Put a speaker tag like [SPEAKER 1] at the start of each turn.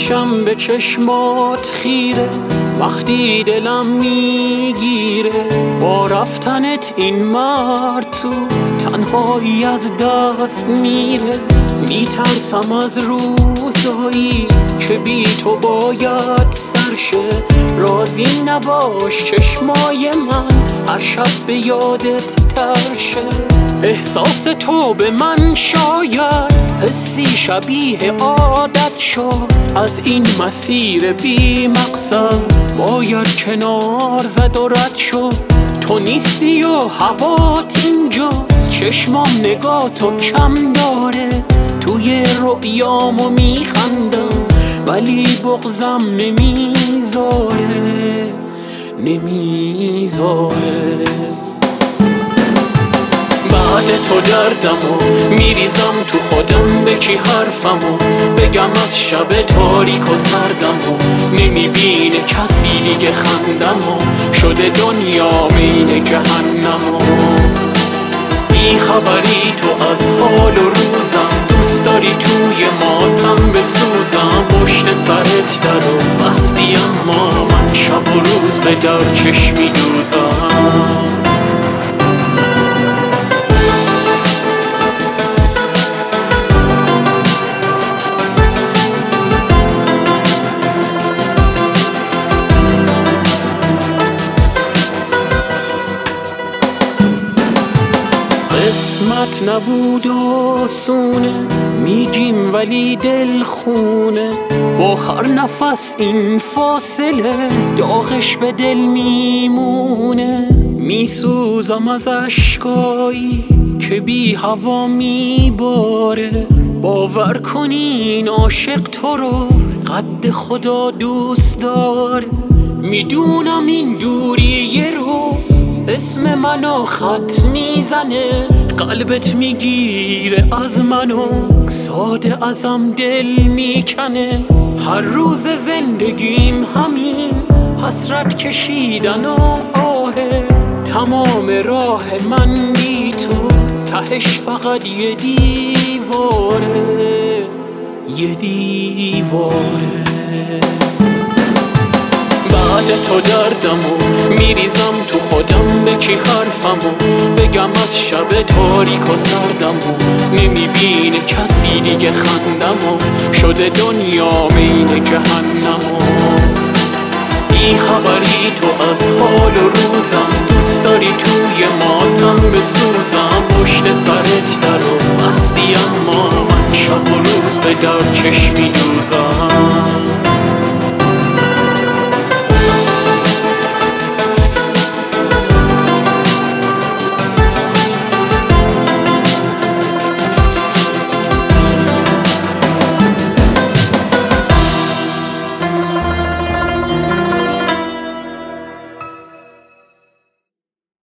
[SPEAKER 1] میشم به چشمات خیره وقتی دلم میگیره با رفتنت این مرد تو تنهایی از دست میره. میترسم از روزایی که بی تو باید سرشه، راضی نباش چشمای من هر شب به یادت ترشه. احساس تو به من شاید حسی شبیه عادت شد، از این مسیر بی مقصد باید کنار زد و رد شد. تو نیستی و هوات اینجاست، چشمام نگاه تو کم داره، توی رؤیامو میخندم ولی بغضم نمیذاره. بعد تو دردمو میریزم تو خودم، به کی حرفمو بگم از شب تاریک و سردمو؟ نمیبینه کسی دیگه خندمو، شده دنیا بین جهنمو. بی خبری تو از حال و روزم، دوست داری توی ماتم بسوزم. پشت سرت درو بستی اما من شب و روز به در چشمی دوزم. قسمت نبود آسونه میگیم ولی دل خونه، با هر نفس این فاصله داغش به دل میمونه. میسوزم از اشکایی که بی هوا میباره، باور کنین عاشق تو رو قد خدا دوست داره. میدونم این دوری یه روز اسم منو خط میزنه، قلبت میگیره از منو ساده ازم دل میکنه. هر روز زندگیم همین حسرت کشیدن و آهه، تمام راه من بی تو تهش فقط یه دیواره. بعد تو دردمو میریزم تو خودم، به کی حرفمو بگم از شب تاریک و سردمو؟ نمیبینه کسی دیگه خندمو، شده دنیا بین جهنمو. بی خبری تو از حال و روزم، دوست داری توی ماتم بسوزم. پشت سرت درو بستی اما من شب و روز به در چشمی دوزم.